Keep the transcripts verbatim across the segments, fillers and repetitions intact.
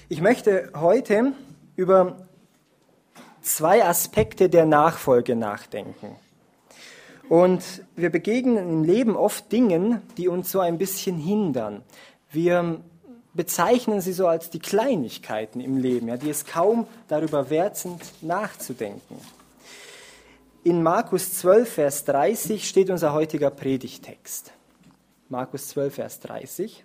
Ich möchte heute über zwei Aspekte der Nachfolge nachdenken. Und wir begegnen im Leben oft Dingen, die uns so ein bisschen hindern. Wir bezeichnen sie so als die Kleinigkeiten im Leben, ja, die es kaum darüber wert sind, nachzudenken. In Markus zwölf, Vers dreißig steht unser heutiger Predigtext. Markus zwölf, Vers dreißig.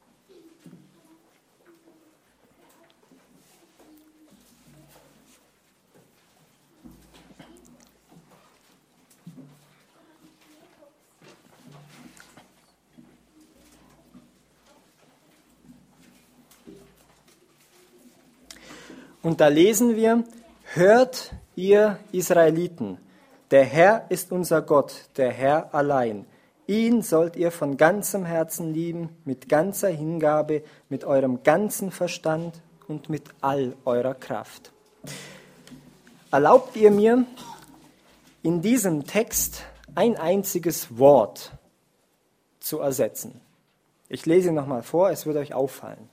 Und da lesen wir, hört ihr Israeliten, der Herr ist unser Gott, der Herr allein. Ihn sollt ihr von ganzem Herzen lieben, mit ganzer Hingabe, mit eurem ganzen Verstand und mit all eurer Kraft. Erlaubt ihr mir, in diesem Text ein einziges Wort zu ersetzen? Ich lese ihn nochmal vor, es wird euch auffallen.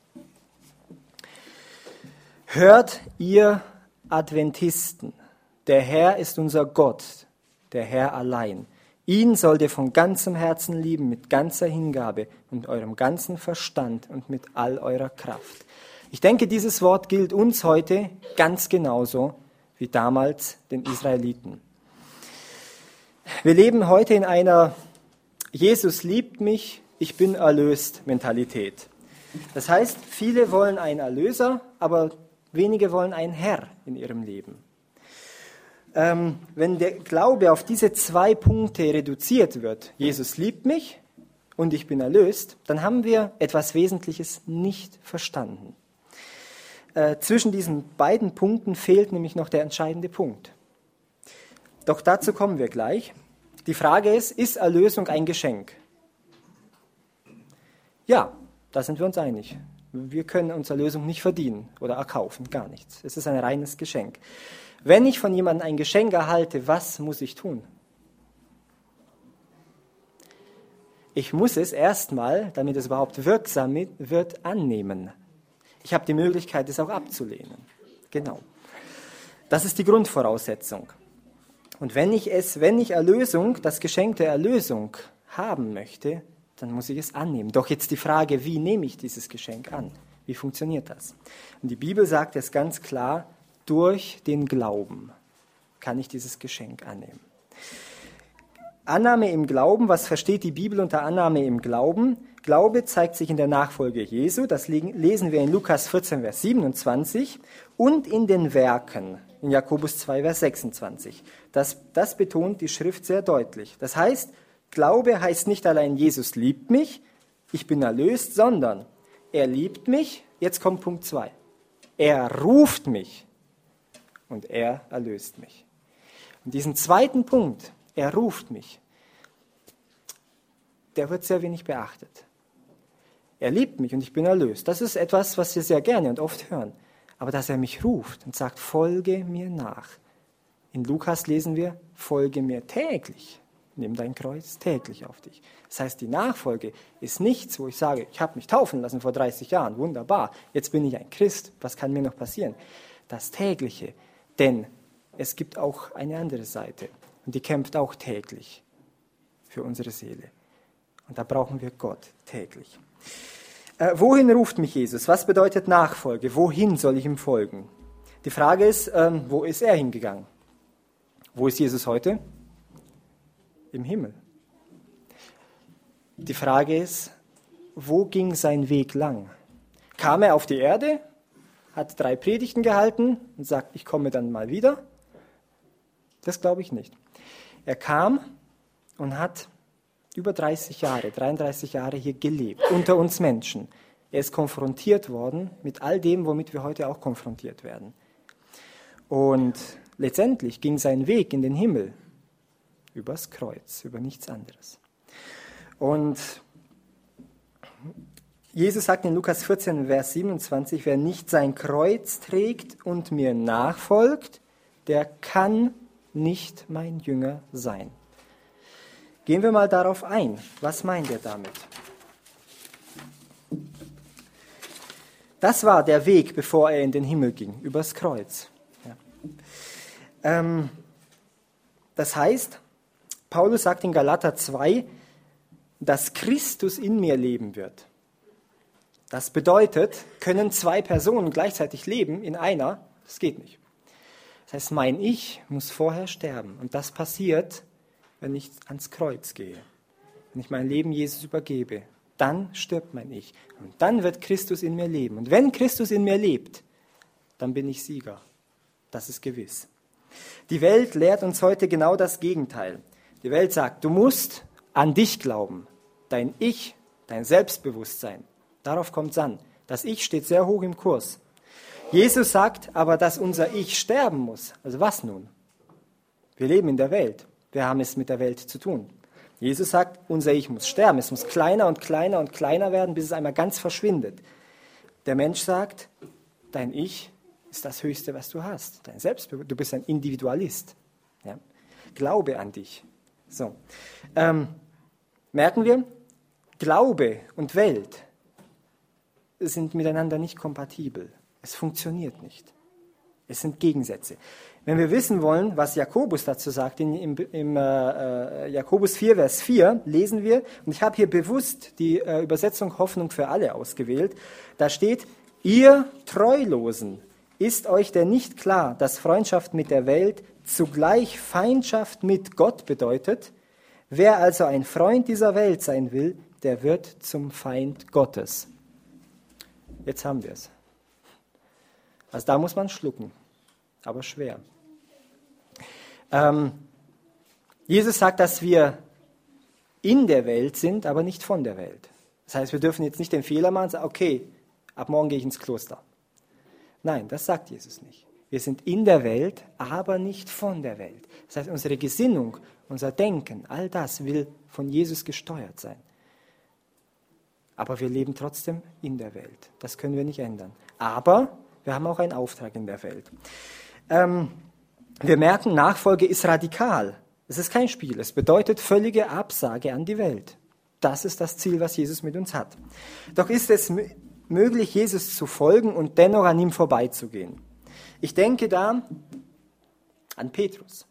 Hört ihr Adventisten, der Herr ist unser Gott, der Herr allein. Ihn sollt ihr von ganzem Herzen lieben, mit ganzer Hingabe und eurem ganzen Verstand und mit all eurer Kraft. Ich denke, dieses Wort gilt uns heute ganz genauso wie damals den Israeliten. Wir leben heute in einer Jesus liebt mich, ich bin erlöst Mentalität. Das heißt, viele wollen einen Erlöser, aber wenige wollen einen Herr in ihrem Leben. Ähm, wenn der Glaube auf diese zwei Punkte reduziert wird, Jesus liebt mich und ich bin erlöst, dann haben wir etwas Wesentliches nicht verstanden. Äh, zwischen diesen beiden Punkten fehlt nämlich noch der entscheidende Punkt. Doch dazu kommen wir gleich. Die Frage ist, ist Erlösung ein Geschenk? Ja, da sind wir uns einig. Wir können unsere Erlösung nicht verdienen oder erkaufen, gar nichts. Es ist ein reines Geschenk. Wenn ich von jemandem ein Geschenk erhalte, was muss ich tun? Ich muss es erstmal, damit es überhaupt wirksam wird, annehmen. Ich habe die Möglichkeit, es auch abzulehnen. Genau. Das ist die Grundvoraussetzung. Und wenn ich es, wenn ich Erlösung, das Geschenk der Erlösung haben möchte, dann muss ich es annehmen. Doch jetzt die Frage, wie nehme ich dieses Geschenk an? Wie funktioniert das? Und die Bibel sagt es ganz klar, durch den Glauben kann ich dieses Geschenk annehmen. Annahme im Glauben, was versteht die Bibel unter Annahme im Glauben? Glaube zeigt sich in der Nachfolge Jesu, das lesen wir in Lukas vierzehn, Vers siebenundzwanzig, und in den Werken, in Jakobus zwei, Vers sechsundzwanzig. Das, das betont die Schrift sehr deutlich. Das heißt, Glaube heißt nicht allein, Jesus liebt mich, ich bin erlöst, sondern er liebt mich, jetzt kommt Punkt zwei. Er ruft mich und er erlöst mich. Und diesen zweiten Punkt, er ruft mich, der wird sehr wenig beachtet. Er liebt mich und ich bin erlöst. Das ist etwas, was wir sehr gerne und oft hören. Aber dass er mich ruft und sagt, folge mir nach. In Lukas lesen wir, folge mir täglich. Nimm dein Kreuz täglich auf dich. Das heißt, die Nachfolge ist nichts, wo ich sage, ich habe mich taufen lassen vor dreißig Jahren, wunderbar, jetzt bin ich ein Christ, was kann mir noch passieren? Das Tägliche, denn es gibt auch eine andere Seite und die kämpft auch täglich für unsere Seele. Und da brauchen wir Gott täglich. Äh, wohin ruft mich Jesus? Was bedeutet Nachfolge? Wohin soll ich ihm folgen? Die Frage ist, ähm, wo ist er hingegangen? Wo ist Jesus heute? Im Himmel. Die Frage ist, wo ging sein Weg lang? Kam er auf die Erde, hat drei Predigten gehalten und sagt, ich komme dann mal wieder? Das glaube ich nicht. Er kam und hat über dreißig Jahre, dreiunddreißig Jahre hier gelebt, unter uns Menschen. Er ist konfrontiert worden mit all dem, womit wir heute auch konfrontiert werden. Und letztendlich ging sein Weg in den Himmel übers Kreuz, über nichts anderes. Und Jesus sagt in Lukas vierzehn, Vers siebenundzwanzig, wer nicht sein Kreuz trägt und mir nachfolgt, der kann nicht mein Jünger sein. Gehen wir mal darauf ein. Was meint er damit? Das war der Weg, bevor er in den Himmel ging, übers Kreuz. Ja. Ähm, das heißt, Paulus sagt in Galater zwei, dass Christus in mir leben wird. Das bedeutet, können zwei Personen gleichzeitig leben in einer? Das geht nicht. Das heißt, mein Ich muss vorher sterben. Und das passiert, wenn ich ans Kreuz gehe. Wenn ich mein Leben Jesus übergebe, dann stirbt mein Ich. Und dann wird Christus in mir leben. Und wenn Christus in mir lebt, dann bin ich Sieger. Das ist gewiss. Die Welt lehrt uns heute genau das Gegenteil. Die Welt sagt, du musst an dich glauben. Dein Ich, dein Selbstbewusstsein. Darauf kommt es an. Das Ich steht sehr hoch im Kurs. Jesus sagt aber, dass unser Ich sterben muss. Also was nun? Wir leben in der Welt. Wir haben es mit der Welt zu tun. Jesus sagt, unser Ich muss sterben. Es muss kleiner und kleiner und kleiner werden, bis es einmal ganz verschwindet. Der Mensch sagt, dein Ich ist das Höchste, was du hast. Dein Selbstbewusstsein. Du bist ein Individualist. Ja? Glaube an dich. So. Ähm, merken wir, Glaube und Welt sind miteinander nicht kompatibel. Es funktioniert nicht. Es sind Gegensätze. Wenn wir wissen wollen, was Jakobus dazu sagt, in, im, im äh, Jakobus vier, Vers vier, lesen wir, und ich habe hier bewusst die äh, Übersetzung Hoffnung für alle ausgewählt, da steht, ihr Treulosen, ist euch denn nicht klar, dass Freundschaft mit der Welt zugleich Feindschaft mit Gott bedeutet? Wer also ein Freund dieser Welt sein will, der wird zum Feind Gottes. Jetzt haben wir es. Also da muss man schlucken, aber schwer. Ähm, Jesus sagt, dass wir in der Welt sind, aber nicht von der Welt. Das heißt, wir dürfen jetzt nicht den Fehler machen und sagen, okay, ab morgen gehe ich ins Kloster. Nein, das sagt Jesus nicht. Wir sind in der Welt, aber nicht von der Welt. Das heißt, unsere Gesinnung, unser Denken, all das will von Jesus gesteuert sein. Aber wir leben trotzdem in der Welt. Das können wir nicht ändern. Aber wir haben auch einen Auftrag in der Welt. Ähm, wir merken, Nachfolge ist radikal. Es ist kein Spiel. Es bedeutet völlige Absage an die Welt. Das ist das Ziel, was Jesus mit uns hat. Doch ist es m- möglich, Jesus zu folgen und dennoch an ihm vorbeizugehen. Ich denke da an Petrus.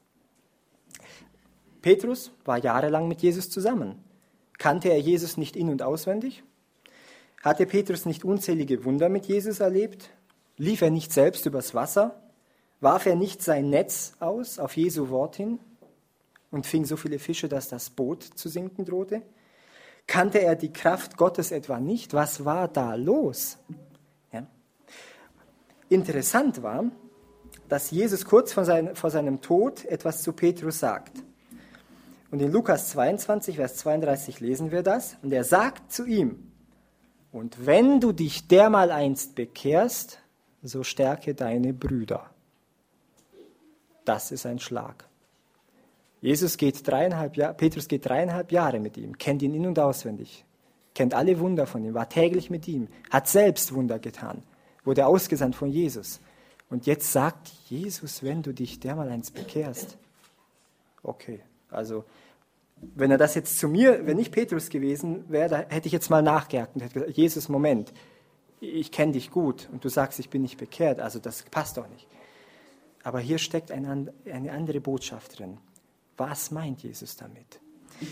Petrus war jahrelang mit Jesus zusammen. Kannte er Jesus nicht in- und auswendig? Hatte Petrus nicht unzählige Wunder mit Jesus erlebt? Lief er nicht selbst übers Wasser? Warf er nicht sein Netz aus auf Jesu Wort hin und fing so viele Fische, dass das Boot zu sinken drohte? Kannte er die Kraft Gottes etwa nicht? Was war da los? Ja. Interessant war, dass Jesus kurz vor, sein, vor seinem Tod etwas zu Petrus sagt. Und in Lukas zweiundzwanzig, Vers zweiunddreißig lesen wir das. Und er sagt zu ihm, und wenn du dich dermaleinst bekehrst, so stärke deine Brüder. Das ist ein Schlag. Jesus geht dreieinhalb Jahre, Petrus geht dreieinhalb Jahre mit ihm, kennt ihn in- und auswendig, kennt alle Wunder von ihm, war täglich mit ihm, hat selbst Wunder getan, wurde ausgesandt von Jesus. Und jetzt sagt Jesus, wenn du dich dermaleinst bekehrst. Okay, also wenn er das jetzt zu mir, wenn ich Petrus gewesen wäre, da hätte ich jetzt mal nachgehakt und hätte gesagt, Jesus, Moment, ich kenne dich gut und du sagst, ich bin nicht bekehrt, also das passt doch nicht. Aber hier steckt eine, eine andere Botschaft drin. Was meint Jesus damit?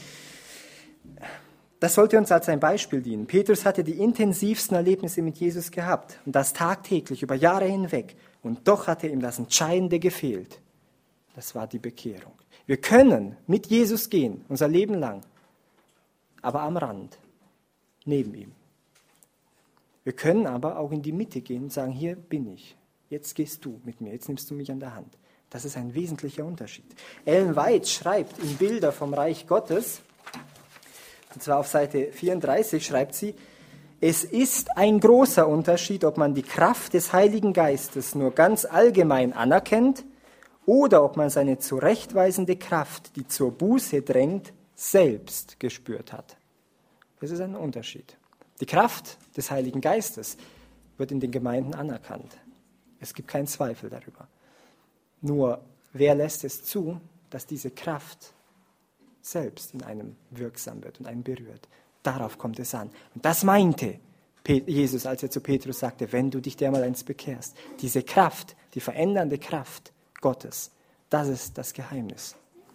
Das sollte uns als ein Beispiel dienen. Petrus hatte die intensivsten Erlebnisse mit Jesus gehabt und das tagtäglich über Jahre hinweg. Und doch hatte ihm das Entscheidende gefehlt. Das war die Bekehrung. Wir können mit Jesus gehen, unser Leben lang, aber am Rand, neben ihm. Wir können aber auch in die Mitte gehen und sagen, hier bin ich, jetzt gehst du mit mir, jetzt nimmst du mich an der Hand. Das ist ein wesentlicher Unterschied. Ellen White schreibt in Bilder vom Reich Gottes, und zwar auf Seite vierunddreißig schreibt sie, es ist ein großer Unterschied, ob man die Kraft des Heiligen Geistes nur ganz allgemein anerkennt oder ob man seine zurechtweisende Kraft, die zur Buße drängt, selbst gespürt hat. Das ist ein Unterschied. Die Kraft des Heiligen Geistes wird in den Gemeinden anerkannt. Es gibt keinen Zweifel darüber. Nur, wer lässt es zu, dass diese Kraft selbst in einem wirksam wird und einen berührt? Darauf kommt es an. Und das meinte Jesus, als er zu Petrus sagte, wenn du dich dermaleinst bekehrst. Diese Kraft, die verändernde Kraft Gottes, das ist das Geheimnis.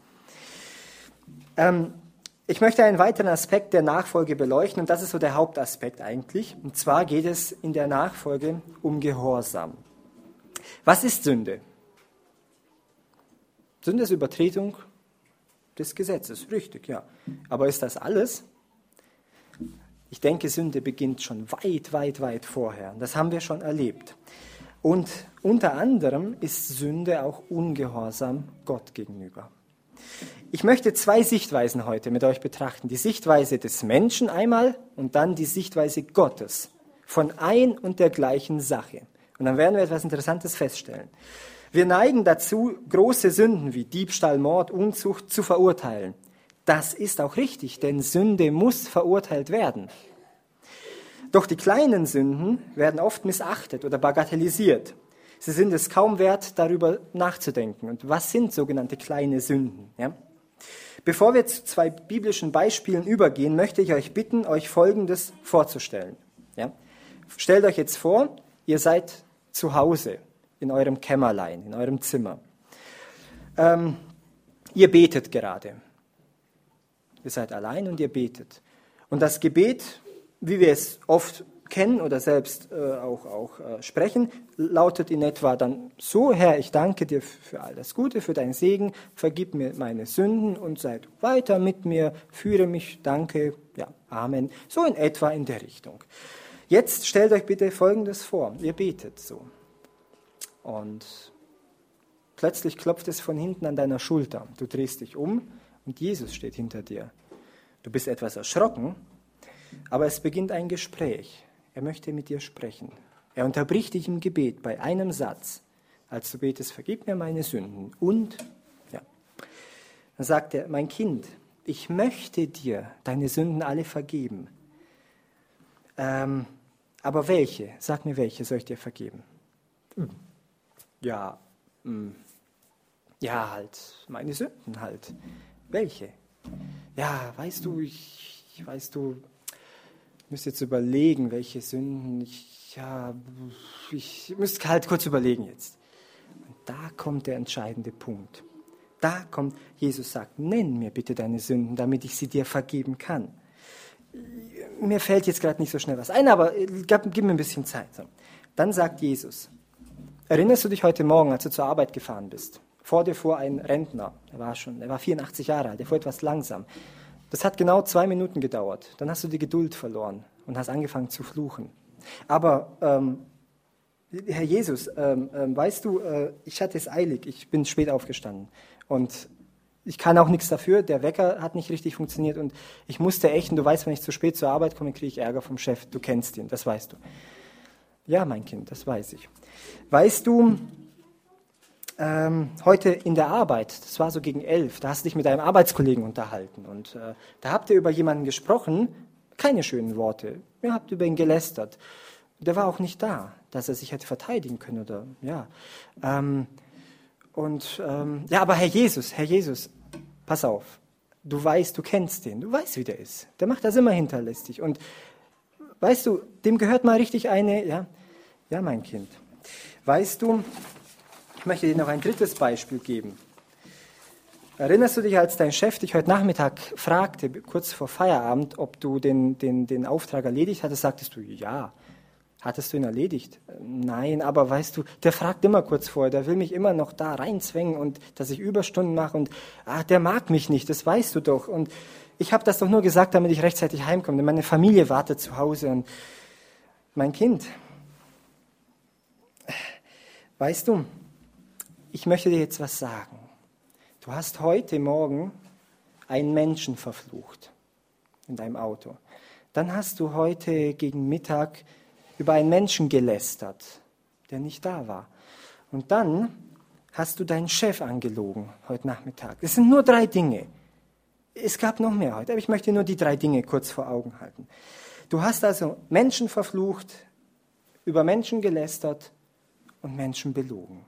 Ähm, ich möchte einen weiteren Aspekt der Nachfolge beleuchten und das ist so der Hauptaspekt eigentlich. Und zwar geht es in der Nachfolge um Gehorsam. Was ist Sünde? Sünde ist Übertretung des Gesetzes, richtig, ja. Aber ist das alles? Ich denke, Sünde beginnt schon weit, weit, weit vorher. Das haben wir schon erlebt. Und unter anderem ist Sünde auch Ungehorsam Gott gegenüber. Ich möchte zwei Sichtweisen heute mit euch betrachten. Die Sichtweise des Menschen einmal und dann die Sichtweise Gottes von ein und der gleichen Sache. Und dann werden wir etwas Interessantes feststellen. Wir neigen dazu, große Sünden wie Diebstahl, Mord, Unzucht zu verurteilen. Das ist auch richtig, denn Sünde muss verurteilt werden. Doch die kleinen Sünden werden oft missachtet oder bagatellisiert. Sie sind es kaum wert, darüber nachzudenken. Und was sind sogenannte kleine Sünden? Ja? Bevor wir zu zwei biblischen Beispielen übergehen, möchte ich euch bitten, euch Folgendes vorzustellen. Ja? Stellt euch jetzt vor, ihr seid zu Hause, in eurem Kämmerlein, in eurem Zimmer. Ähm, ihr betet gerade. Ihr seid allein und ihr betet. Und das Gebet, wie wir es oft kennen oder selbst äh, auch, auch äh, sprechen, lautet in etwa dann so: Herr, ich danke dir für all das Gute, für deinen Segen, vergib mir meine Sünden und sei du weiter mit mir, führe mich, danke, ja, Amen. So in etwa in der Richtung. Jetzt stellt euch bitte Folgendes vor: Ihr betet so. Und plötzlich klopft es von hinten an deiner Schulter. Du drehst dich um und Jesus steht hinter dir. Du bist etwas erschrocken, aber es beginnt ein Gespräch. Er möchte mit dir sprechen. Er unterbricht dich im Gebet bei einem Satz, als du betest: Vergib mir meine Sünden. Und, ja, dann sagt er: Mein Kind, ich möchte dir deine Sünden alle vergeben. Ähm, aber welche? Sag mir, welche soll ich dir vergeben? Hm. Ja, mh, ja, halt, meine Sünden halt. Welche? Ja, weißt du, ich, ich weißt du, ich müsste jetzt überlegen, welche Sünden, ich, ja, ich müsste halt kurz überlegen jetzt. Und da kommt der entscheidende Punkt. Da kommt, Jesus sagt: Nenn mir bitte deine Sünden, damit ich sie dir vergeben kann. Mir fällt jetzt gerade nicht so schnell was ein, aber gib, gib mir ein bisschen Zeit. So. Dann sagt Jesus: Erinnerst du dich heute Morgen, als du zur Arbeit gefahren bist? Vor dir fuhr ein Rentner, er war schon, er war vierundachtzig Jahre alt, er fuhr etwas langsam. Das hat genau zwei Minuten gedauert. Dann hast du die Geduld verloren und hast angefangen zu fluchen. Aber, ähm, Herr Jesus, ähm, ähm, weißt du, äh, ich hatte es eilig, ich bin spät aufgestanden und ich kann auch nichts dafür, der Wecker hat nicht richtig funktioniert und ich musste echt, und du weißt, wenn ich zu spät zur Arbeit komme, kriege ich Ärger vom Chef, du kennst ihn, das weißt du. Ja, mein Kind, das weiß ich. Weißt du, ähm, heute in der Arbeit, das war so gegen elf, da hast du dich mit deinem Arbeitskollegen unterhalten und äh, da habt ihr über jemanden gesprochen, keine schönen Worte, ihr habt über ihn gelästert. Der war auch nicht da, dass er sich hätte verteidigen können oder, ja. Ähm, und, ähm, ja, aber Herr Jesus, Herr Jesus, pass auf, du weißt, du kennst den, du weißt, wie der ist. Der macht das immer hinterlistig und weißt du, dem gehört mal richtig eine, ja, ja, mein Kind. Weißt du, ich möchte dir noch ein drittes Beispiel geben. Erinnerst du dich, als dein Chef dich heute Nachmittag fragte, kurz vor Feierabend, ob du den, den, den Auftrag erledigt hattest, sagtest du, ja. Hattest du ihn erledigt? Nein, aber weißt du, der fragt immer kurz vorher, der will mich immer noch da reinzwängen und dass ich Überstunden mache und ah, der mag mich nicht, das weißt du doch. Und ich habe das doch nur gesagt, damit ich rechtzeitig heimkomme, denn meine Familie wartet zu Hause. Und mein Kind, weißt du, ich möchte dir jetzt was sagen. Du hast heute Morgen einen Menschen verflucht in deinem Auto. Dann hast du heute gegen Mittag über einen Menschen gelästert, der nicht da war. Und dann hast du deinen Chef angelogen heute Nachmittag. Es sind nur drei Dinge. Es gab noch mehr heute, aber ich möchte nur die drei Dinge kurz vor Augen halten. Du hast also Menschen verflucht, über Menschen gelästert und Menschen belogen.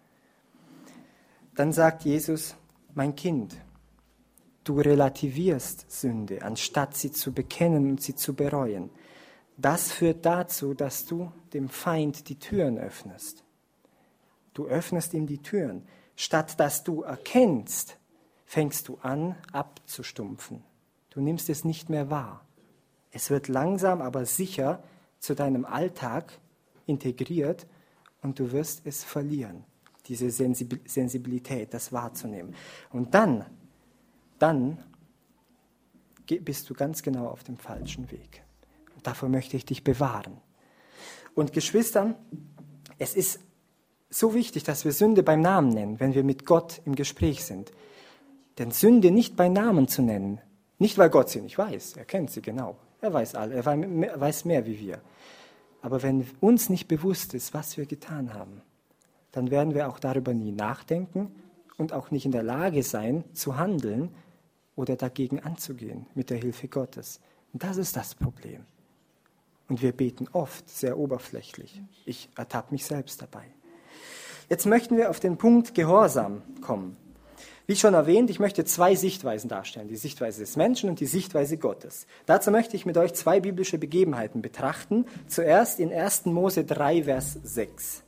Dann sagt Jesus: Mein Kind, du relativierst Sünde, anstatt sie zu bekennen und sie zu bereuen. Das führt dazu, dass du dem Feind die Türen öffnest. Du öffnest ihm die Türen. Statt dass du erkennst, fängst du an abzustumpfen. Du nimmst es nicht mehr wahr. Es wird langsam, aber sicher zu deinem Alltag integriert und du wirst es verlieren, diese Sensibilität, das wahrzunehmen. Und dann, dann bist du ganz genau auf dem falschen Weg. Und davor möchte ich dich bewahren. Und Geschwister, es ist so wichtig, dass wir Sünde beim Namen nennen, wenn wir mit Gott im Gespräch sind. Denn Sünde nicht bei Namen zu nennen, nicht weil Gott sie nicht weiß, er kennt sie genau, er weiß alle, er weiß mehr wie wir. Aber wenn uns nicht bewusst ist, was wir getan haben, dann werden wir auch darüber nie nachdenken und auch nicht in der Lage sein, zu handeln oder dagegen anzugehen mit der Hilfe Gottes. Und das ist das Problem. Und wir beten oft sehr oberflächlich. Ich ertappe mich selbst dabei. Jetzt möchten wir auf den Punkt Gehorsam kommen. Wie schon erwähnt, ich möchte zwei Sichtweisen darstellen, die Sichtweise des Menschen und die Sichtweise Gottes. Dazu möchte ich mit euch zwei biblische Begebenheiten betrachten. Zuerst in ersten Mose drei, Vers sechs.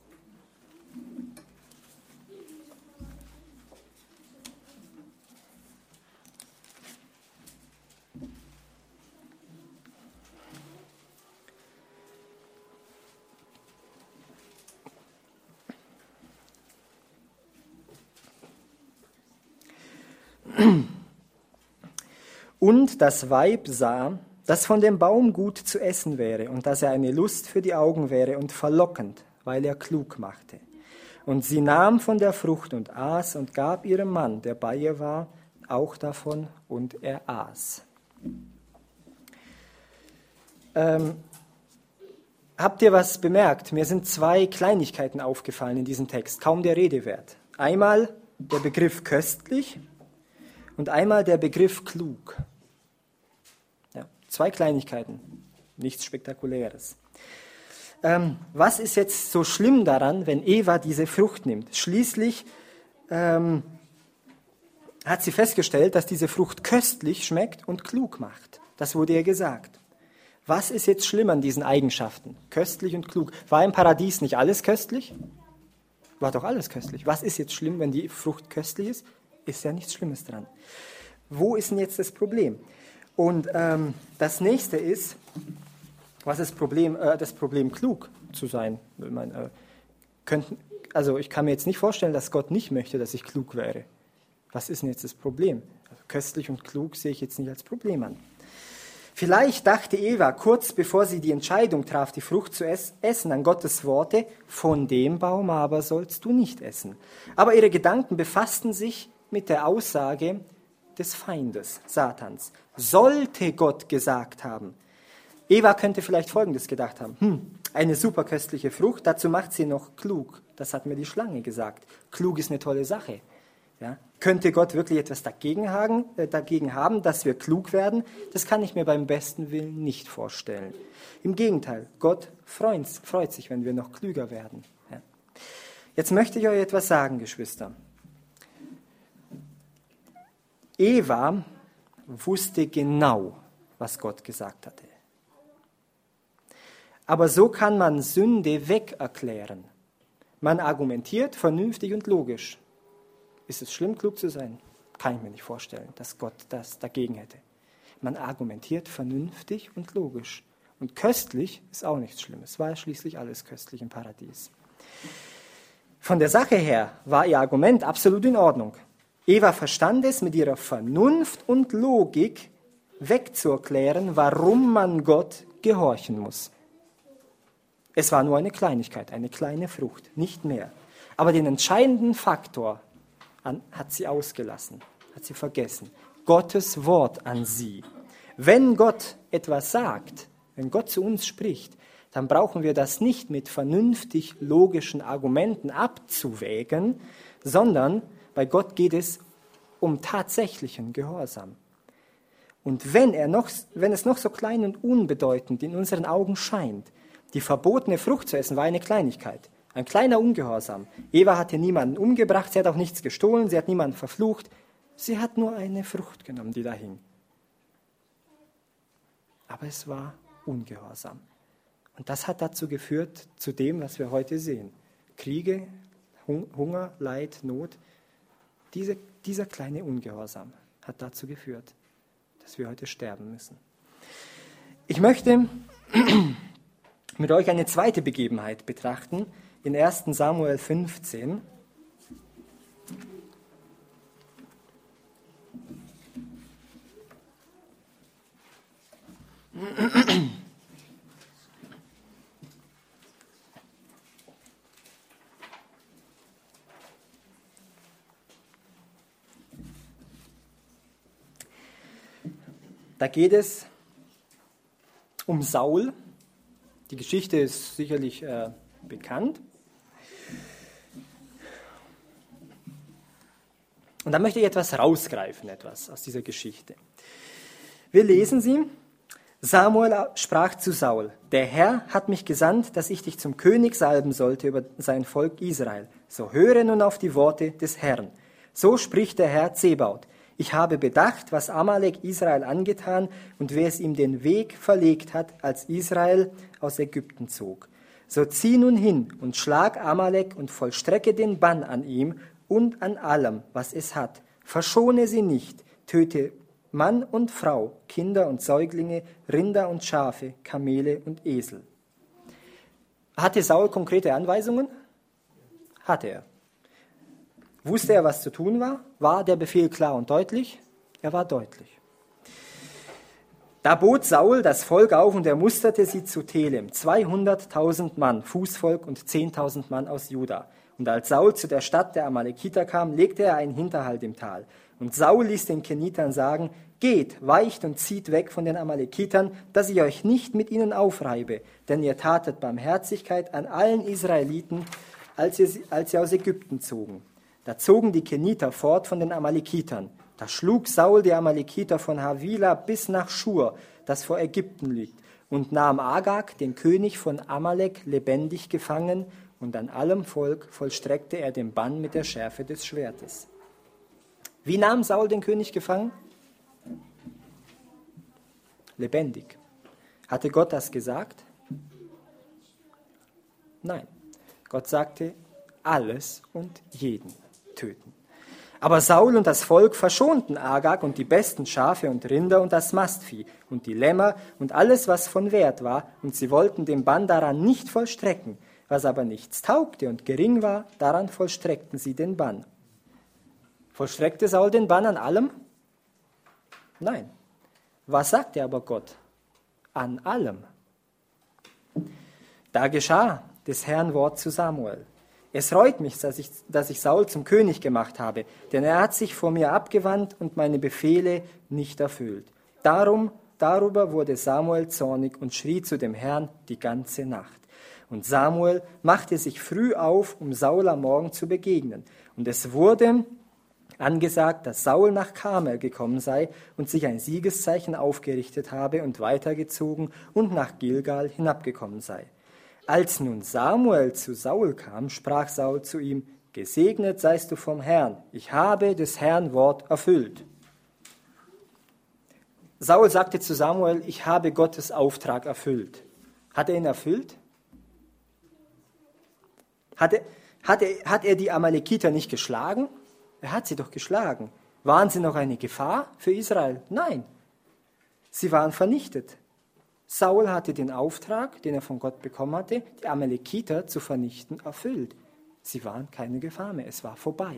Und das Weib sah, dass von dem Baum gut zu essen wäre und dass er eine Lust für die Augen wäre und verlockend, weil er klug machte. Und sie nahm von der Frucht und aß und gab ihrem Mann, der bei ihr war, auch davon und er aß. Ähm, habt ihr was bemerkt? Mir sind zwei Kleinigkeiten aufgefallen in diesem Text, kaum der Rede wert. Einmal der Begriff köstlich und einmal der Begriff klug. Ja, zwei Kleinigkeiten, nichts Spektakuläres. Ähm, was ist jetzt so schlimm daran, wenn Eva diese Frucht nimmt? Schließlich ähm, hat sie festgestellt, dass diese Frucht köstlich schmeckt und klug macht. Das wurde ihr gesagt. Was ist jetzt schlimm an diesen Eigenschaften? Köstlich und klug. War im Paradies nicht alles köstlich? War doch alles köstlich. Was ist jetzt schlimm, wenn die Frucht köstlich ist? Ist ja nichts Schlimmes dran. Wo ist denn jetzt das Problem? Und ähm, das nächste ist, was ist Problem, äh, das Problem, klug zu sein? Ich meine, äh, könnten, also ich kann mir jetzt nicht vorstellen, dass Gott nicht möchte, dass ich klug wäre. Was ist denn jetzt das Problem? Also köstlich und klug sehe ich jetzt nicht als Problem an. Vielleicht dachte Eva kurz bevor sie die Entscheidung traf, die Frucht zu essen, an Gottes Worte, von dem Baum aber sollst du nicht essen. Aber ihre Gedanken befassten sich mit der Aussage des Feindes, Satans. Sollte Gott gesagt haben. Eva könnte vielleicht Folgendes gedacht haben. Hm, eine super köstliche Frucht, dazu macht sie noch klug. Das hat mir die Schlange gesagt. Klug ist eine tolle Sache. Ja, könnte Gott wirklich etwas dagegen haben, äh, dagegen haben, dass wir klug werden? Das kann ich mir beim besten Willen nicht vorstellen. Im Gegenteil, Gott freut, freut sich, wenn wir noch klüger werden. Ja. Jetzt möchte ich euch etwas sagen, Geschwister. Eva wusste genau, was Gott gesagt hatte. Aber so kann man Sünde wegerklären. Man argumentiert vernünftig und logisch. Ist es schlimm, klug zu sein? Kann ich mir nicht vorstellen, dass Gott das dagegen hätte. Man argumentiert vernünftig und logisch. Und köstlich ist auch nichts Schlimmes. Es war schließlich alles köstlich im Paradies. Von der Sache her war ihr Argument absolut in Ordnung. Eva verstand es, mit ihrer Vernunft und Logik wegzuerklären, warum man Gott gehorchen muss. Es war nur eine Kleinigkeit, eine kleine Frucht, nicht mehr. Aber den entscheidenden Faktor an, hat sie ausgelassen, hat sie vergessen. Gottes Wort an sie. Wenn Gott etwas sagt, wenn Gott zu uns spricht, dann brauchen wir das nicht mit vernünftig logischen Argumenten abzuwägen, sondern bei Gott geht es um tatsächlichen Gehorsam. Und wenn, er noch, wenn es noch so klein und unbedeutend in unseren Augen scheint, die verbotene Frucht zu essen war eine Kleinigkeit, ein kleiner Ungehorsam. Eva hatte niemanden umgebracht, sie hat auch nichts gestohlen, sie hat niemanden verflucht. Sie hat nur eine Frucht genommen, die da hing. Aber es war Ungehorsam. Und das hat dazu geführt, zu dem, was wir heute sehen. Kriege, Hunger, Leid, Not. Diese, dieser kleine Ungehorsam hat dazu geführt, dass wir heute sterben müssen. Ich möchte mit euch eine zweite Begebenheit betrachten, in ersten Samuel fünfzehn. Da geht es um Saul. Die Geschichte ist sicherlich äh, bekannt. Und da möchte ich etwas rausgreifen, etwas aus dieser Geschichte. Wir lesen sie. Samuel sprach zu Saul: Der Herr hat mich gesandt, dass ich dich zum König salben sollte über sein Volk Israel. So höre nun auf die Worte des Herrn. So spricht der Herr Zebaoth: Ich habe bedacht, was Amalek Israel angetan und wer es ihm den Weg verlegt hat, als Israel aus Ägypten zog. So zieh nun hin und schlag Amalek und vollstrecke den Bann an ihm und an allem, was es hat. Verschone sie nicht, töte Mann und Frau, Kinder und Säuglinge, Rinder und Schafe, Kamele und Esel. Hatte Saul konkrete Anweisungen? Hatte er. Wusste er, was zu tun war? War der Befehl klar und deutlich? Er war deutlich. Da bot Saul das Volk auf und er musterte sie zu Telem, zweihunderttausend Mann, Fußvolk und zehntausend Mann aus Juda. Und als Saul zu der Stadt der Amalekiter kam, legte er einen Hinterhalt im Tal. Und Saul ließ den Kenitern sagen: Geht, weicht und zieht weg von den Amalekitern, dass ich euch nicht mit ihnen aufreibe, denn ihr tatet Barmherzigkeit an allen Israeliten, als ihr, als sie aus Ägypten zogen. Da zogen die Keniter fort von den Amalekitern. Da schlug Saul die Amalekiter von Havila bis nach Schur, das vor Ägypten liegt, und nahm Agag, den König von Amalek, lebendig gefangen, und an allem Volk vollstreckte er den Bann mit der Schärfe des Schwertes. Wie nahm Saul den König gefangen? Lebendig. Hatte Gott das gesagt? Nein. Gott sagte, alles und jeden töten. Aber Saul und das Volk verschonten Agag und die besten Schafe und Rinder und das Mastvieh und die Lämmer und alles, was von Wert war, und sie wollten den Bann daran nicht vollstrecken. Was aber nichts taugte und gering war, daran vollstreckten sie den Bann. Vollstreckte Saul den Bann an allem? Nein. Was sagte aber Gott? An allem. Da geschah des Herrn Wort zu Samuel. Es reut mich, dass ich, dass ich Saul zum König gemacht habe, denn er hat sich vor mir abgewandt und meine Befehle nicht erfüllt. Darum, darüber wurde Samuel zornig und schrie zu dem Herrn die ganze Nacht. Und Samuel machte sich früh auf, um Saul am Morgen zu begegnen. Und es wurde angesagt, dass Saul nach Karmel gekommen sei und sich ein Siegeszeichen aufgerichtet habe und weitergezogen und nach Gilgal hinabgekommen sei. Als nun Samuel zu Saul kam, sprach Saul zu ihm: Gesegnet seist du vom Herrn, ich habe des Herrn Wort erfüllt. Saul sagte zu Samuel: Ich habe Gottes Auftrag erfüllt. Hat er ihn erfüllt? Hat er, hat er, hat er die Amalekiter nicht geschlagen? Er hat sie doch geschlagen. Waren sie noch eine Gefahr für Israel? Nein. Sie waren vernichtet. Saul hatte den Auftrag, den er von Gott bekommen hatte, die Amalekiter zu vernichten, erfüllt. Sie waren keine Gefahr mehr. Es war vorbei.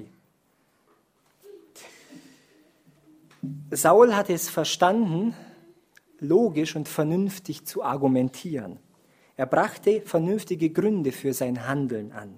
Saul hatte es verstanden, logisch und vernünftig zu argumentieren. Er brachte vernünftige Gründe für sein Handeln an.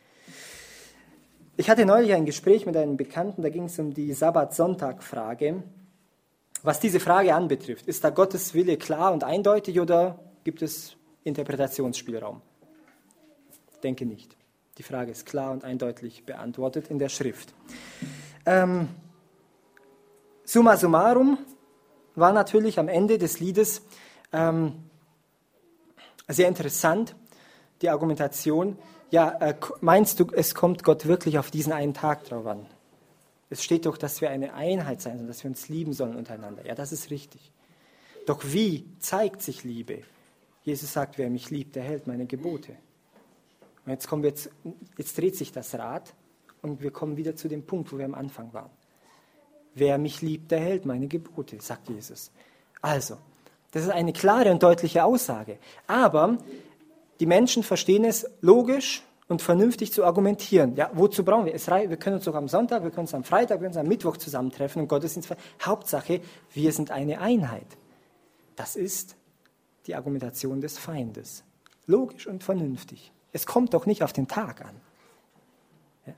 Ich hatte neulich ein Gespräch mit einem Bekannten, da ging es um die Sabbat-Sonntag-Frage. Was diese Frage anbetrifft, ist da Gottes Wille klar und eindeutig oder gibt es Interpretationsspielraum? Ich denke nicht. Die Frage ist klar und eindeutig beantwortet in der Schrift. Ähm, summa summarum war natürlich am Ende des Liedes ähm, sehr interessant, die Argumentation. Ja, äh, meinst du, es kommt Gott wirklich auf diesen einen Tag drauf an? Es steht doch, dass wir eine Einheit sein sollen, dass wir uns lieben sollen untereinander. Ja, das ist richtig. Doch wie zeigt sich Liebe? Jesus sagt, wer mich liebt, der hält meine Gebote. Und jetzt, kommen wir jetzt, jetzt dreht sich das Rad und wir kommen wieder zu dem Punkt, wo wir am Anfang waren. Wer mich liebt, der hält meine Gebote, sagt Jesus. Also, das ist eine klare und deutliche Aussage. Aber die Menschen verstehen es logisch und vernünftig zu argumentieren. Ja, wozu brauchen wir es? Wir können uns doch am Sonntag, wir können uns am Freitag, wir können uns am Mittwoch zusammentreffen und Gottesdienst feiern. Hauptsache, wir sind eine Einheit. Das ist die Argumentation des Feindes. Logisch und vernünftig. Es kommt doch nicht auf den Tag an. Ja.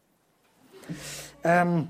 Ähm,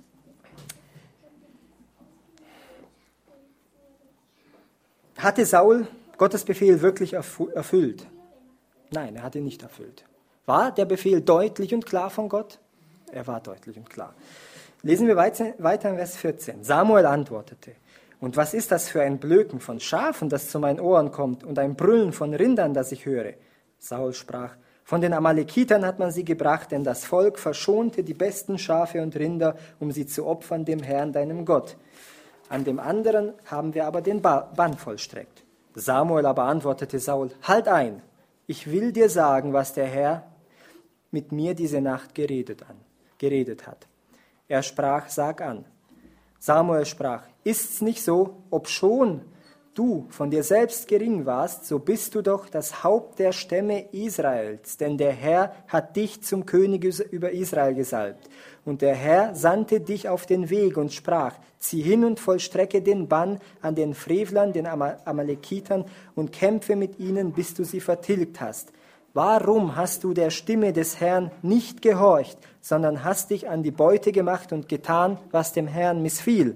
hatte Saul Gottes Befehl wirklich erfüllt? Nein, er hat ihn nicht erfüllt. War der Befehl deutlich und klar von Gott? Er war deutlich und klar. Lesen wir weiter, weiter in Vers vierzehn. Samuel antwortete: Und was ist das für ein Blöken von Schafen, das zu meinen Ohren kommt, und ein Brüllen von Rindern, das ich höre? Saul sprach: Von den Amalekitern hat man sie gebracht, denn das Volk verschonte die besten Schafe und Rinder, um sie zu opfern dem Herrn, deinem Gott. An dem anderen haben wir aber den Bann vollstreckt. Samuel aber antwortete Saul: Halt ein, ich will dir sagen, was der Herr mit mir diese Nacht geredet, an, geredet hat. Er sprach: Sag an. Samuel sprach: Ist's nicht so, obschon du von dir selbst gering warst, so bist du doch das Haupt der Stämme Israels, denn der Herr hat dich zum König über Israel gesalbt. Und der Herr sandte dich auf den Weg und sprach: Zieh hin und vollstrecke den Bann an den Frevlern, den Amalekitern, und kämpfe mit ihnen, bis du sie vertilgt hast. Warum hast du der Stimme des Herrn nicht gehorcht, sondern hast dich an die Beute gemacht und getan, was dem Herrn missfiel?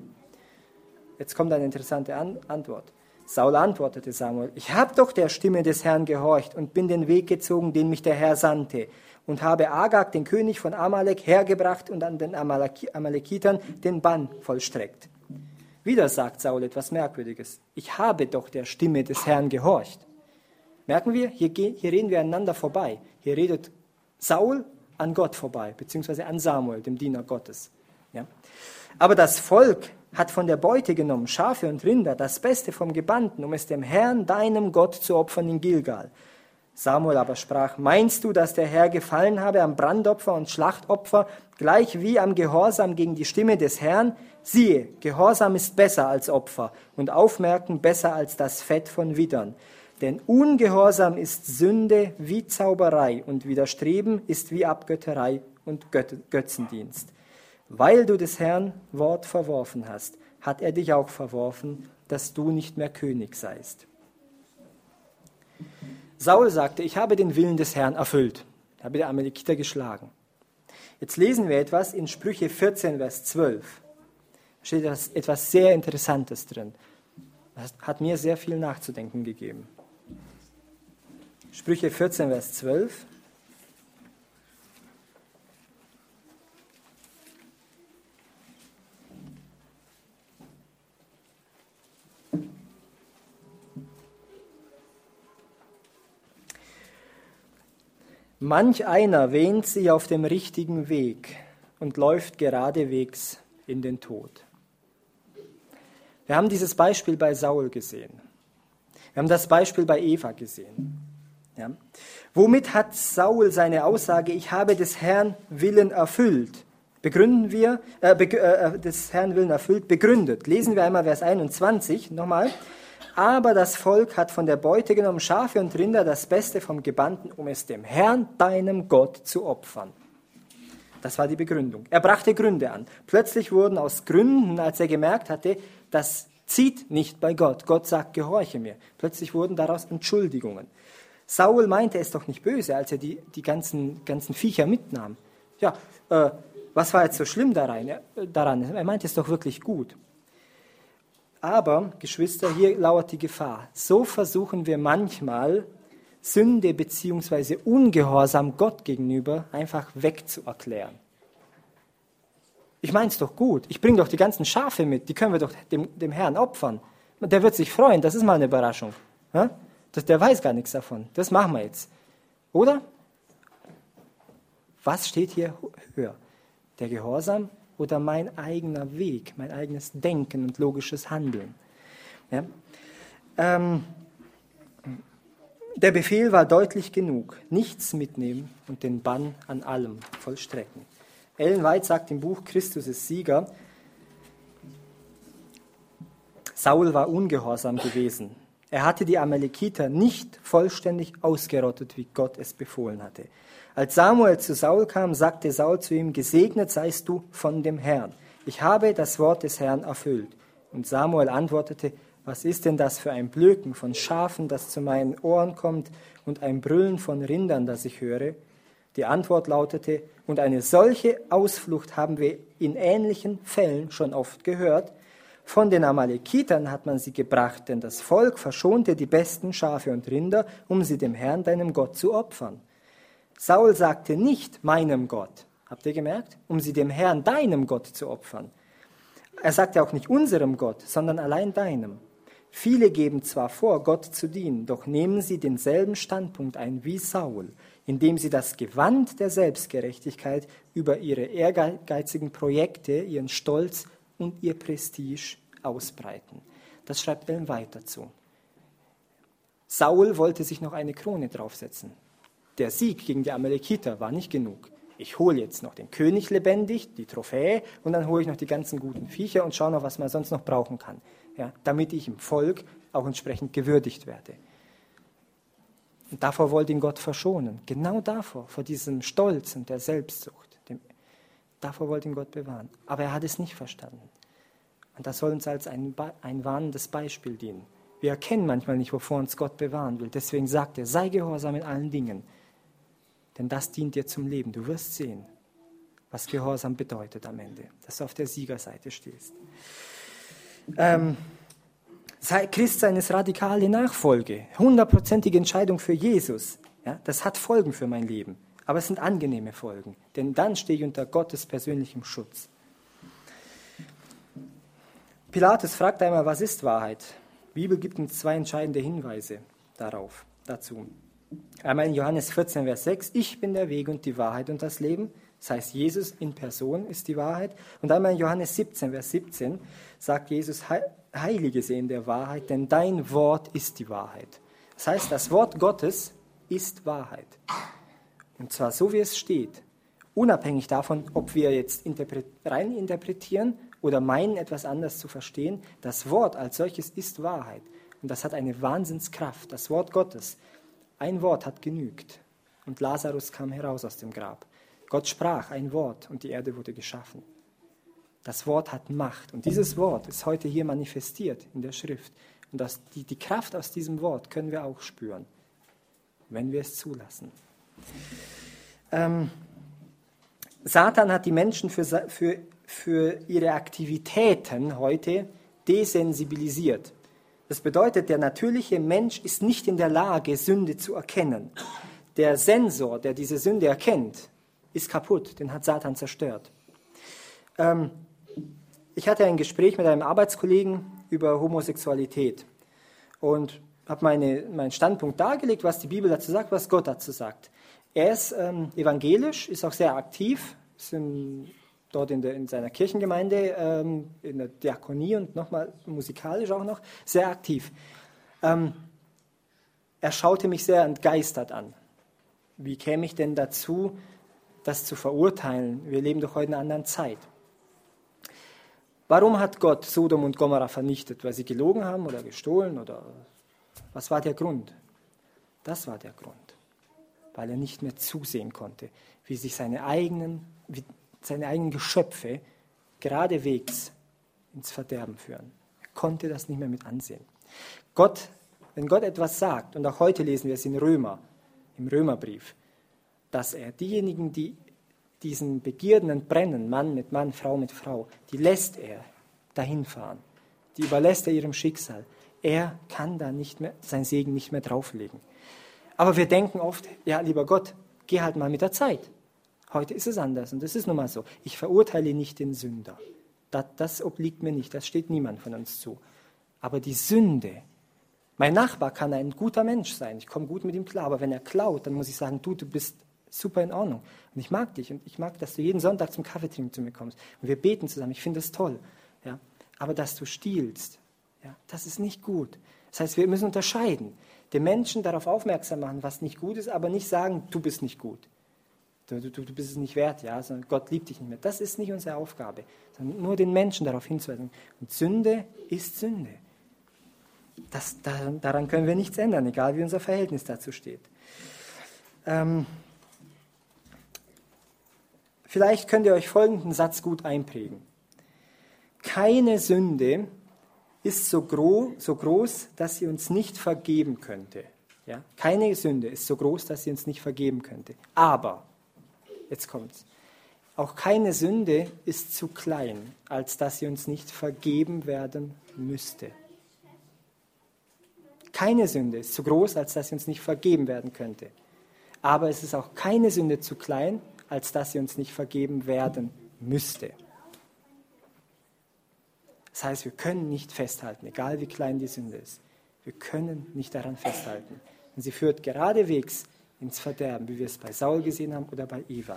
Jetzt kommt eine interessante Antwort. Saul antwortete Samuel: Ich habe doch der Stimme des Herrn gehorcht und bin den Weg gezogen, den mich der Herr sandte, und habe Agag, den König von Amalek, hergebracht und an den Amalekitern den Bann vollstreckt. Wieder sagt Saul etwas Merkwürdiges: Ich habe doch der Stimme des Herrn gehorcht. Merken wir, hier, hier reden wir aneinander vorbei. Hier redet Saul an Gott vorbei, beziehungsweise an Samuel, dem Diener Gottes. Ja? Aber das Volk hat von der Beute genommen, Schafe und Rinder, das Beste vom Gebannten, um es dem Herrn, deinem Gott, zu opfern in Gilgal. Samuel aber sprach: Meinst du, dass der Herr gefallen habe am Brandopfer und Schlachtopfer, gleich wie am Gehorsam gegen die Stimme des Herrn? Siehe, Gehorsam ist besser als Opfer und Aufmerken besser als das Fett von Widdern. Denn Ungehorsam ist Sünde wie Zauberei und Widerstreben ist wie Abgötterei und Götzendienst. Weil du des Herrn Wort verworfen hast, hat er dich auch verworfen, dass du nicht mehr König seist. Saul sagte: Ich habe den Willen des Herrn erfüllt. Ich habe die Amalekiter geschlagen. Jetzt lesen wir etwas in Sprüche vierzehn, Vers zwölf. Da steht etwas sehr Interessantes drin. Das hat mir sehr viel nachzudenken gegeben. Sprüche vierzehn, Vers zwölf. Manch einer wähnt sich auf dem richtigen Weg und läuft geradewegs in den Tod. Wir haben dieses Beispiel bei Saul gesehen. Wir haben das Beispiel bei Eva gesehen. Ja. Womit hat Saul seine Aussage, ich habe des Herrn Willen erfüllt, begründen wir, äh, be, äh, des Herrn Willen erfüllt, begründet. Lesen wir einmal Vers einundzwanzig nochmal. Aber das Volk hat von der Beute genommen Schafe und Rinder, das Beste vom Gebannten, um es dem Herrn, deinem Gott, zu opfern. Das war die Begründung. Er brachte Gründe an. Plötzlich wurden aus Gründen, als er gemerkt hatte, das zieht nicht bei Gott. Gott sagt, gehorche mir. Plötzlich wurden daraus Entschuldigungen. Saul meinte es doch nicht böse, als er die, die ganzen, ganzen Viecher mitnahm. Ja, äh, was war jetzt so schlimm daran? daran? Er meinte es doch wirklich gut. Aber, Geschwister, hier lauert die Gefahr. So versuchen wir manchmal, Sünde bzw. Ungehorsam Gott gegenüber einfach wegzuerklären. Ich meine es doch gut. Ich bringe doch die ganzen Schafe mit. Die können wir doch dem, dem Herrn opfern. Der wird sich freuen. Das ist mal eine Überraschung. Ja? Das, der weiß gar nichts davon. Das machen wir jetzt. Oder? Was steht hier höher? Der Gehorsam oder mein eigener Weg, mein eigenes Denken und logisches Handeln? Ja? Ähm, Der Befehl war deutlich genug. Nichts mitnehmen und den Bann an allem vollstrecken. Ellen White sagt im Buch Christus ist Sieger, Saul war ungehorsam gewesen. Er hatte die Amalekiter nicht vollständig ausgerottet, wie Gott es befohlen hatte. Als Samuel zu Saul kam, sagte Saul zu ihm, gesegnet seist du von dem Herrn. Ich habe das Wort des Herrn erfüllt. Und Samuel antwortete, was ist denn das für ein Blöken von Schafen, das zu meinen Ohren kommt, und ein Brüllen von Rindern, das ich höre? Die Antwort lautete, und eine solche Ausflucht haben wir in ähnlichen Fällen schon oft gehört. Von den Amalekitern hat man sie gebracht, denn das Volk verschonte die besten Schafe und Rinder, um sie dem Herrn, deinem Gott, zu opfern. Saul sagte nicht meinem Gott, habt ihr gemerkt? Um sie dem Herrn, deinem Gott, zu opfern. Er sagte auch nicht unserem Gott, sondern allein deinem. Viele geben zwar vor, Gott zu dienen, doch nehmen sie denselben Standpunkt ein wie Saul, indem sie das Gewand der Selbstgerechtigkeit über ihre ehrgeizigen Projekte, ihren Stolz und ihr Prestige ausbreiten. Das schreibt Ellen White dazu. Saul wollte sich noch eine Krone draufsetzen. Der Sieg gegen die Amalekiter war nicht genug. Ich hole jetzt noch den König lebendig, die Trophäe, und dann hole ich noch die ganzen guten Viecher und schaue noch, was man sonst noch brauchen kann, ja, damit ich im Volk auch entsprechend gewürdigt werde. Und davor wollte ihn Gott verschonen. Genau davor, vor diesem Stolz und der Selbstsucht. Dem, davor wollte ihn Gott bewahren. Aber er hat es nicht verstanden. Und das soll uns als ein, ein warnendes Beispiel dienen. Wir erkennen manchmal nicht, wovor uns Gott bewahren will. Deswegen sagt er, sei gehorsam in allen Dingen. Denn das dient dir zum Leben. Du wirst sehen, was Gehorsam bedeutet am Ende, dass du auf der Siegerseite stehst. Ähm, Christsein ist radikale Nachfolge, hundertprozentige Entscheidung für Jesus. Ja, das hat Folgen für mein Leben, aber es sind angenehme Folgen, denn dann stehe ich unter Gottes persönlichem Schutz. Pilatus fragt einmal, was ist Wahrheit? Die Bibel gibt uns zwei entscheidende Hinweise darauf, dazu. Einmal in Johannes vierzehn, Vers sechs, ich bin der Weg und die Wahrheit und das Leben. Das heißt, Jesus in Person ist die Wahrheit. Und einmal in Johannes siebzehn, Vers siebzehn, sagt Jesus, Heilige sehen der Wahrheit, denn dein Wort ist die Wahrheit. Das heißt, das Wort Gottes ist Wahrheit. Und zwar so, wie es steht. Unabhängig davon, ob wir jetzt interpret- rein interpretieren oder meinen, etwas anders zu verstehen. Das Wort als solches ist Wahrheit. Und das hat eine Wahnsinnskraft. Das Wort Gottes. Ein Wort hat genügt. Und Lazarus kam heraus aus dem Grab. Gott sprach ein Wort und die Erde wurde geschaffen. Das Wort hat Macht. Und dieses Wort ist heute hier manifestiert in der Schrift. Und das, die, die Kraft aus diesem Wort können wir auch spüren, wenn wir es zulassen. Ähm, Satan hat die Menschen für, für, für ihre Aktivitäten heute desensibilisiert. Das bedeutet, der natürliche Mensch ist nicht in der Lage, Sünde zu erkennen. Der Sensor, der diese Sünde erkennt, ist kaputt, den hat Satan zerstört. Ähm, ich hatte ein Gespräch mit einem Arbeitskollegen über Homosexualität und habe meine, meinen Standpunkt dargelegt, was die Bibel dazu sagt, was Gott dazu sagt. Er ist ähm, evangelisch, ist auch sehr aktiv, ist in, dort in, der, in seiner Kirchengemeinde, ähm, in der Diakonie und nochmal musikalisch auch noch, sehr aktiv. Ähm, er schaute mich sehr entgeistert an. Wie käme ich denn dazu, das zu verurteilen? Wir leben doch heute in einer anderen Zeit. Warum hat Gott Sodom und Gomorra vernichtet? Weil sie gelogen haben oder gestohlen? Oder was war der Grund? Das war der Grund. Weil er nicht mehr zusehen konnte, wie sich seine eigenen, wie seine eigenen Geschöpfe geradewegs ins Verderben führen. Er konnte das nicht mehr mit ansehen. Gott, wenn Gott etwas sagt, und auch heute lesen wir es in Römer, im Römerbrief, dass er diejenigen, die diesen Begierden entbrennen, Mann mit Mann, Frau mit Frau, die lässt er dahin fahren. Die überlässt er ihrem Schicksal. Er kann da nicht mehr, sein Segen nicht mehr drauflegen. Aber wir denken oft, ja, lieber Gott, geh halt mal mit der Zeit. Heute ist es anders und das ist nun mal so. Ich verurteile nicht den Sünder. Das, das obliegt mir nicht, das steht niemand von uns zu. Aber die Sünde, mein Nachbar kann ein guter Mensch sein, ich komme gut mit ihm klar, aber wenn er klaut, dann muss ich sagen, du, du bist super in Ordnung. Und ich mag dich und ich mag, dass du jeden Sonntag zum Kaffeetrinken zu mir kommst. Und wir beten zusammen, ich finde das toll. Ja? Aber dass du stiehlst, ja, das ist nicht gut. Das heißt, wir müssen unterscheiden. Den Menschen darauf aufmerksam machen, was nicht gut ist, aber nicht sagen, du bist nicht gut. Du, du, du bist es nicht wert, ja, sondern Gott liebt dich nicht mehr. Das ist nicht unsere Aufgabe, sondern nur den Menschen darauf hinzuweisen. Und Sünde ist Sünde. Das, daran, daran können wir nichts ändern, egal wie unser Verhältnis dazu steht. Ähm, vielleicht könnt ihr euch folgenden Satz gut einprägen. Keine Sünde ist so, gro- so groß, dass sie uns nicht vergeben könnte. Ja? Keine Sünde ist so groß, dass sie uns nicht vergeben könnte. Aber, jetzt kommt's, auch keine Sünde ist zu klein, als dass sie uns nicht vergeben werden müsste. Keine Sünde ist so groß, als dass sie uns nicht vergeben werden könnte. Aber es ist auch keine Sünde zu klein, als dass sie uns nicht vergeben werden müsste. Das heißt, wir können nicht festhalten, egal wie klein die Sünde ist. Wir können nicht daran festhalten. Und sie führt geradewegs ins Verderben, wie wir es bei Saul gesehen haben oder bei Eva.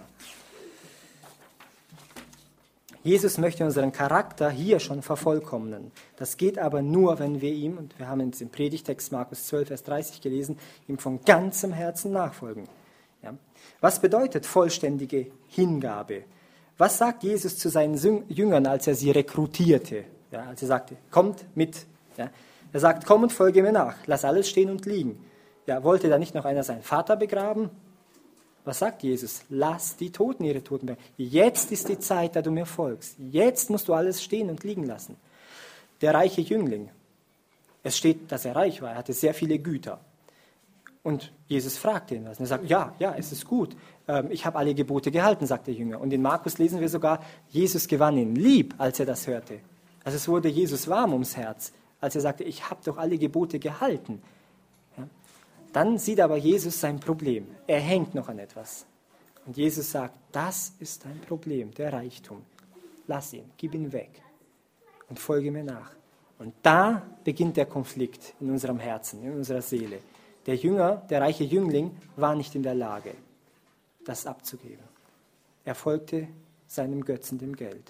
Jesus möchte unseren Charakter hier schon vervollkommnen. Das geht aber nur, wenn wir ihm, und wir haben es im Predigtext Markus zwölf, Vers dreißig gelesen, ihm von ganzem Herzen nachfolgen. Ja. Was bedeutet vollständige Hingabe? Was sagt Jesus zu seinen Jüngern, als er sie rekrutierte? Ja, als er sagte, kommt mit. Ja. Er sagt, komm und folge mir nach, lass alles stehen und liegen. Ja, wollte da nicht noch einer seinen Vater begraben? Was sagt Jesus? Lass die Toten ihre Toten begraben. Jetzt ist die Zeit, da du mir folgst. Jetzt musst du alles stehen und liegen lassen. Der reiche Jüngling, es steht, dass er reich war, er hatte sehr viele Güter. Und Jesus fragt ihn was. Und er sagt, ja, ja, es ist gut. Ich habe alle Gebote gehalten, sagt der Jünger. Und in Markus lesen wir sogar, Jesus gewann ihn lieb, als er das hörte. Also es wurde Jesus warm ums Herz, als er sagte, ich habe doch alle Gebote gehalten. Ja. Dann sieht aber Jesus sein Problem. Er hängt noch an etwas. Und Jesus sagt, das ist dein Problem, der Reichtum. Lass ihn, gib ihn weg und folge mir nach. Und da beginnt der Konflikt in unserem Herzen, in unserer Seele. Der Jünger, der reiche Jüngling, war nicht in der Lage, das abzugeben. Er folgte seinem Götzen, dem Geld.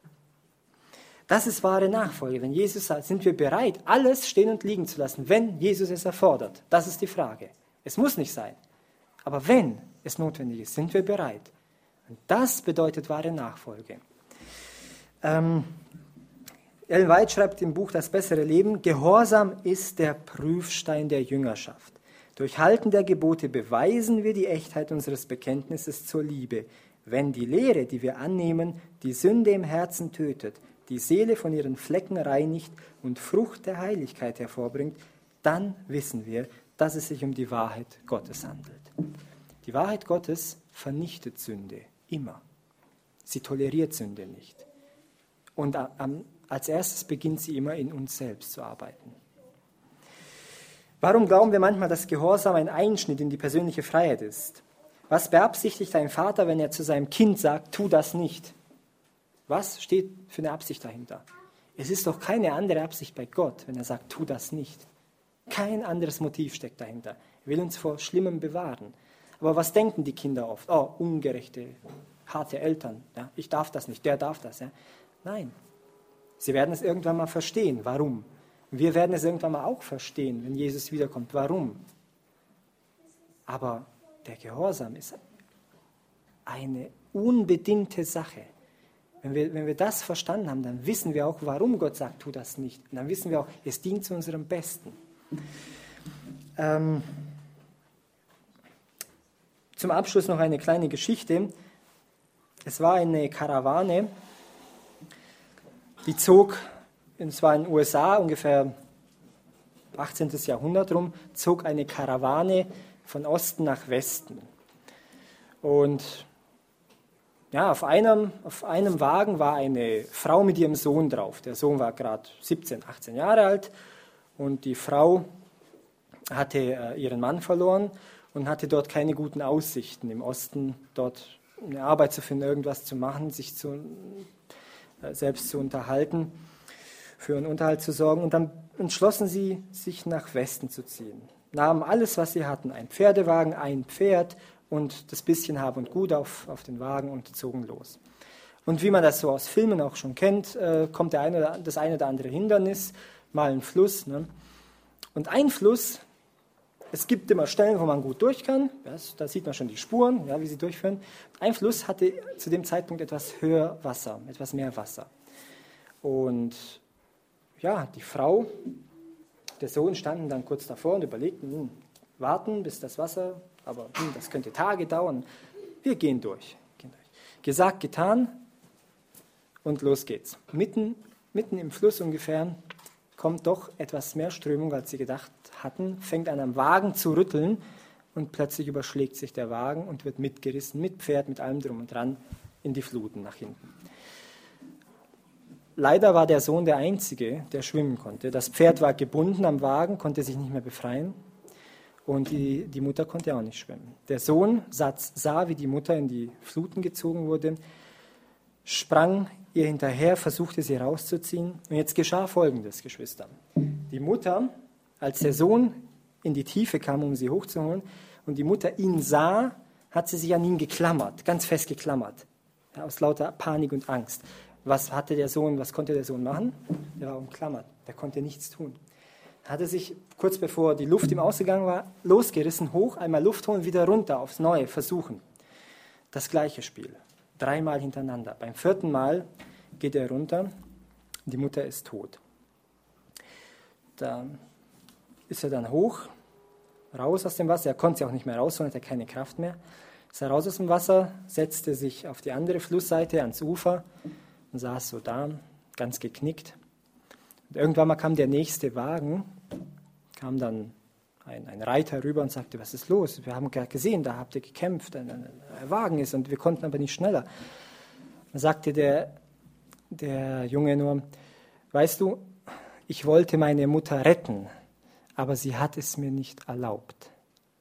Das ist wahre Nachfolge. Wenn Jesus sagt, sind wir bereit, alles stehen und liegen zu lassen, wenn Jesus es erfordert? Das ist die Frage. Es muss nicht sein. Aber wenn es notwendig ist, sind wir bereit. Und das bedeutet wahre Nachfolge. Ähm, Ellen White schreibt im Buch Das bessere Leben, Gehorsam ist der Prüfstein der Jüngerschaft. Durch Halten der Gebote beweisen wir die Echtheit unseres Bekenntnisses zur Liebe. Wenn die Lehre, die wir annehmen, die Sünde im Herzen tötet, die Seele von ihren Flecken reinigt und Frucht der Heiligkeit hervorbringt, dann wissen wir, dass es sich um die Wahrheit Gottes handelt. Die Wahrheit Gottes vernichtet Sünde, immer. Sie toleriert Sünde nicht. Und als erstes beginnt sie immer in uns selbst zu arbeiten. Warum glauben wir manchmal, dass Gehorsam ein Einschnitt in die persönliche Freiheit ist? Was beabsichtigt ein Vater, wenn er zu seinem Kind sagt, tu das nicht? Was steht für eine Absicht dahinter? Es ist doch keine andere Absicht bei Gott, wenn er sagt, tu das nicht. Kein anderes Motiv steckt dahinter. Er will uns vor Schlimmem bewahren. Aber was denken die Kinder oft? Oh, ungerechte, harte Eltern. Ja, ich darf das nicht, der darf das. Ja. Nein, sie werden es irgendwann mal verstehen. Warum? Wir werden es irgendwann mal auch verstehen, wenn Jesus wiederkommt. Warum? Aber der Gehorsam ist eine unbedingte Sache. Wenn wir, wenn wir das verstanden haben, dann wissen wir auch, warum Gott sagt, tu das nicht. Und dann wissen wir auch, es dient zu unserem Besten. Ähm, zum Abschluss noch eine kleine Geschichte. Es war eine Karawane, die zog, es war in den U S A, ungefähr achtzehnten Jahrhundert rum, zog eine Karawane von Osten nach Westen. Und ja, auf einem, auf einem Wagen war eine Frau mit ihrem Sohn drauf. Der Sohn war gerade siebzehn, achtzehn Jahre alt und die Frau hatte äh, ihren Mann verloren und hatte dort keine guten Aussichten im Osten, dort eine Arbeit zu finden, irgendwas zu machen, sich zu, äh, selbst zu unterhalten, für einen Unterhalt zu sorgen. Und dann entschlossen sie, sich nach Westen zu ziehen. Nahmen alles, was sie hatten, ein Pferdewagen, ein Pferd und das bisschen Hab und Gut auf, auf den Wagen und zogen los. Und wie man das so aus Filmen auch schon kennt, äh, kommt der eine oder, das eine oder andere Hindernis, mal ein Fluss. Ne? Und ein Fluss, es gibt immer Stellen, wo man gut durch kann. Das, da sieht man schon die Spuren, ja, wie sie durchführen. Ein Fluss hatte zu dem Zeitpunkt etwas höher Wasser, etwas mehr Wasser. Und ja, die Frau, der Sohn standen dann kurz davor und überlegten, hm, warten bis das Wasser, aber hm, das könnte Tage dauern. Wir gehen durch. gehen durch. Gesagt, getan und los geht's. Mitten, mitten im Fluss ungefähr kommt doch etwas mehr Strömung, als sie gedacht hatten, fängt an am Wagen zu rütteln und plötzlich überschlägt sich der Wagen und wird mitgerissen, mit Pferd, mit allem drum und dran, in die Fluten nach hinten. Leider war der Sohn der Einzige, der schwimmen konnte. Das Pferd war gebunden am Wagen, konnte sich nicht mehr befreien und die, die Mutter konnte auch nicht schwimmen. Der Sohn sah, sah, wie die Mutter in die Fluten gezogen wurde, sprang ihr hinterher, versuchte sie rauszuziehen. Und jetzt geschah Folgendes, Geschwister. Die Mutter, als der Sohn in die Tiefe kam, um sie hochzuholen, und die Mutter ihn sah, hat sie sich an ihn geklammert, ganz fest geklammert, ja, aus lauter Panik und Angst. Was hatte der Sohn, was konnte der Sohn machen? Der war umklammert, der konnte nichts tun. Er hatte sich, kurz bevor die Luft ihm ausgegangen war, losgerissen, hoch, einmal Luft holen, wieder runter, aufs Neue versuchen. Das gleiche Spiel. Dreimal hintereinander. Beim vierten Mal geht er runter, die Mutter ist tot. Da ist er dann hoch, raus aus dem Wasser. Er konnte sie auch nicht mehr rausholen, hatte keine Kraft mehr. Ist er raus aus dem Wasser, setzte sich auf die andere Flussseite ans Ufer und saß so da, ganz geknickt. Und irgendwann mal kam der nächste Wagen, kam dann Ein, ein Reiter rüber und sagte, was ist los? Wir haben gerade gesehen, da habt ihr gekämpft, ein, ein, ein Wagen ist und wir konnten aber nicht schneller. Dann sagte der, der Junge nur, weißt du, ich wollte meine Mutter retten, aber sie hat es mir nicht erlaubt.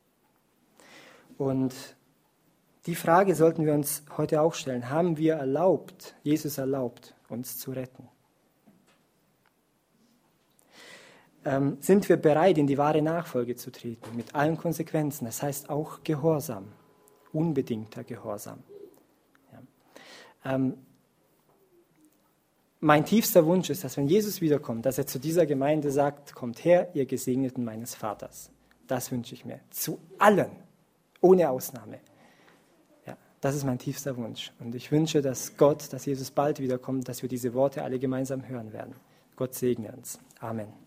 Und die Frage sollten wir uns heute auch stellen. Haben wir erlaubt, Jesus erlaubt, uns zu retten? Ähm, sind wir bereit, in die wahre Nachfolge zu treten, mit allen Konsequenzen? Das heißt auch Gehorsam, unbedingter Gehorsam. Ja. Ähm, mein tiefster Wunsch ist, dass wenn Jesus wiederkommt, dass er zu dieser Gemeinde sagt, kommt her, ihr Gesegneten meines Vaters. Das wünsche ich mir. Zu allen, ohne Ausnahme. Ja, das ist mein tiefster Wunsch. Und ich wünsche, dass Gott, dass Jesus bald wiederkommt, dass wir diese Worte alle gemeinsam hören werden. Gott segne uns. Amen.